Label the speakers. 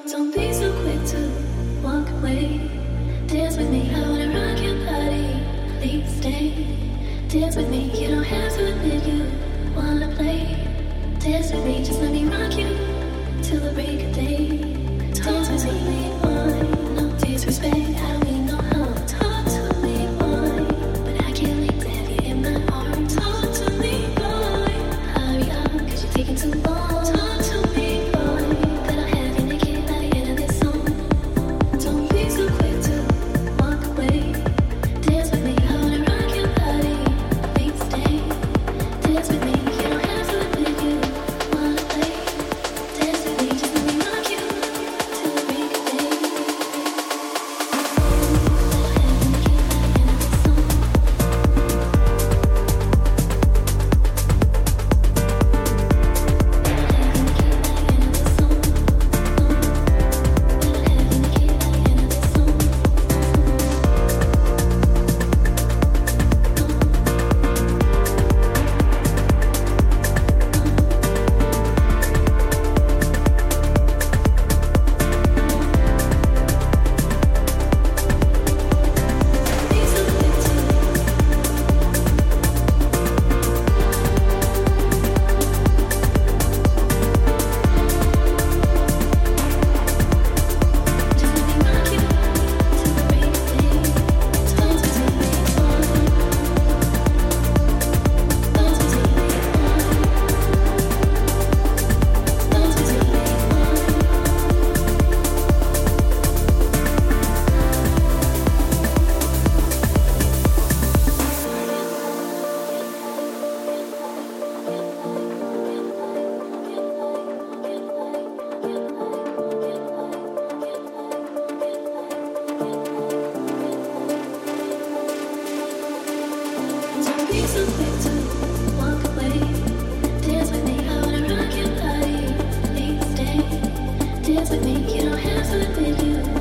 Speaker 1: Don't be so quick to walk away. Dance with me, I wanna rock your body. Please stay. Dance with me, you don't have to admit you wanna play. Dance with me, just let me rock you till the break of day. Talk to me, boy, no disrespect, I don't mean no harm. Talk to me, boy, but I can't leave to have you in my arms. Talk to me, boy, hurry up, cause you're taking too long. Talk to me, boy, that I'll have you naked by the end of this song. Don't be so quick to walk away. Dance with me, I wanna rock your body. Please stay. Dance with me, you don't have to admit you wanna play. Dance with me, just let me rock you till the break of day. Don't be so quick to walk away. Dance with me, I wanna rock your body. Please stay. Dance with me, you don't have to admit you